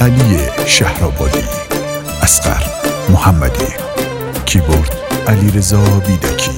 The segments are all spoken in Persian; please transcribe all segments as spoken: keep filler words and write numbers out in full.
علی شهرآبادی، اصغر محمدی، کیبورد علیرضا بیدکی.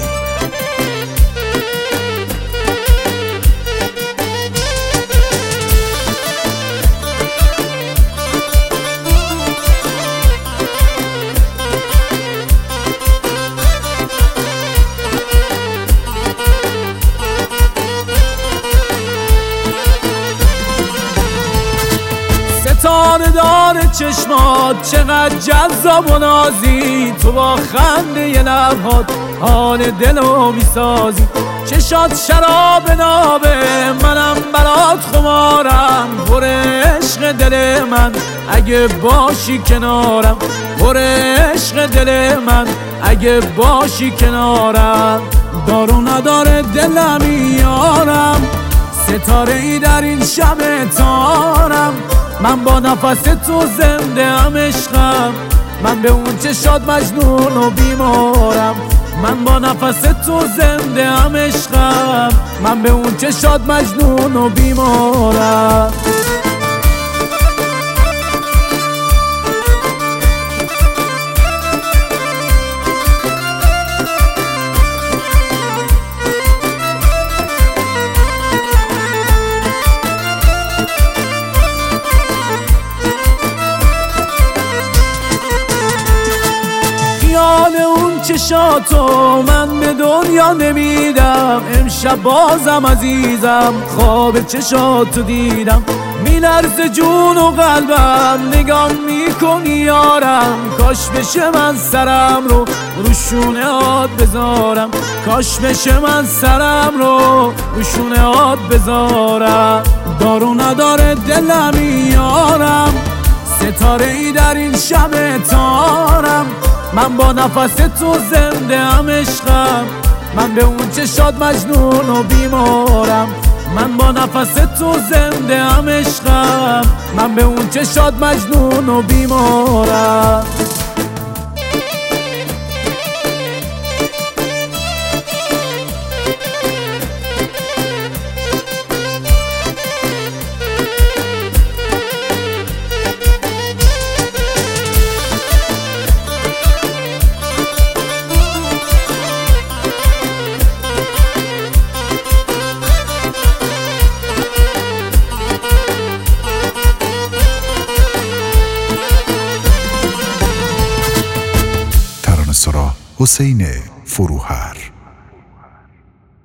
ستاره دار چشمات چقدر جذاب و نازی، تو با خنده ی لبهات حال دلو میسازی. چشات شراب نابه، منم برات خمارم، پر عشق دل من اگه باشی کنارم، پر عشق دل من اگه باشی کنارم. دارو نداره دلم یارم، ستاره ای در این شب تارم. من با نفس تو زنده ام عشقم، من به اون چشات مجنون و بیمارم. من با نفس تو زنده ام عشقم، من به اون چشات مجنون و بیمارم. خیال اون چشاتو من به دنیا نمیدم، امشب بازم عزیزم خواب چشاتو دیدم. میلرزه جون و قلبم نگام میکنی یارم، کاش بشه من سرم رو رو شونه هات بذارم، کاش بشه من سرم رو رو شونه هات بذارم. دارو نداره دلم یارم، ستاره ای در این شب تارم. من با نفس تو زنده ام عشقم، من به اون چشات مجنون و بیمارم. من با نفس تو زنده ام عشقم، من به اون چشات مجنون و بیمارم. حسین فروهر.